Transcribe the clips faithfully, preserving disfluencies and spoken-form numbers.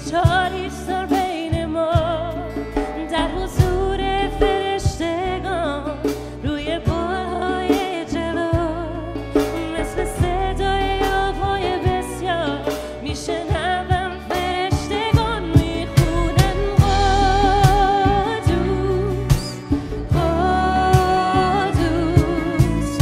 چاری سر بین ما در حضور فرشتگان روی بالهای جلو مثل صدای آبهای بسیار میشنوم فرشتگان میخونن قدوس قدوس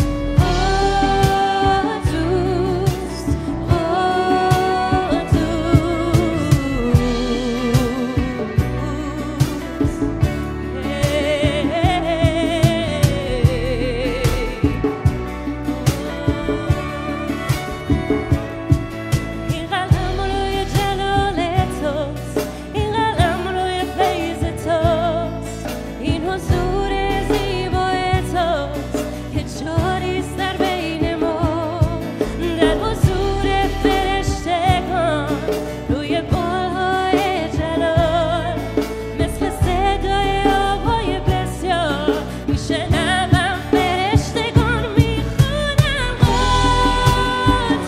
این قلم روی جلال توست این قلم روی فیض توست این حضور زیبای توست که جاریست در بین ما در حضور فرشتگان روی بالهای جلال مثل صدای آبهای بسیار میشنوم فرشتگان میخونم قدوس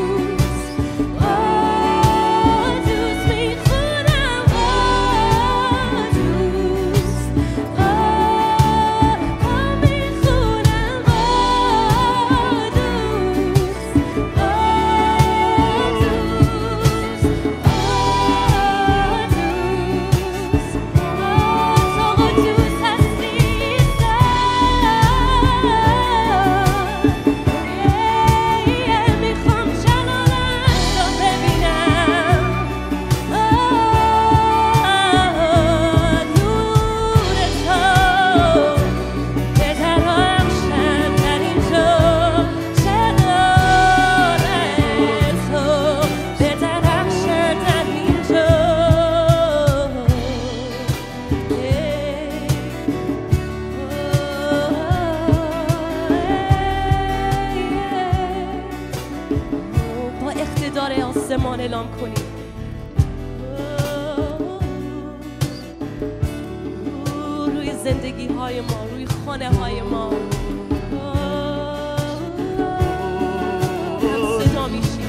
قدوس میخونم قدوس قدوس میخونم با اقتدار آسمان اعلام کنید روی زندگی های ما روی خانه های ما هم صدا میشیم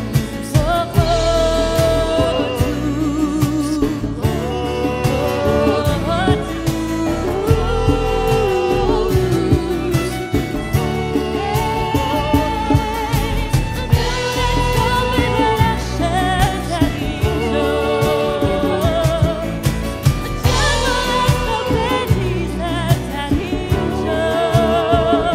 Oh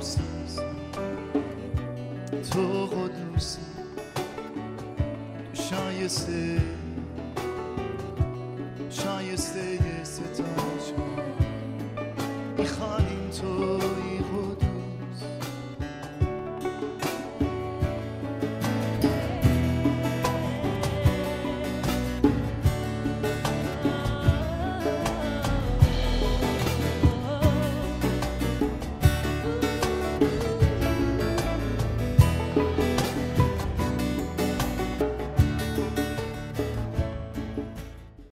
قدوسی تو قدوسی تو شایسته شایسته ستایش میخوانیم توی قدوس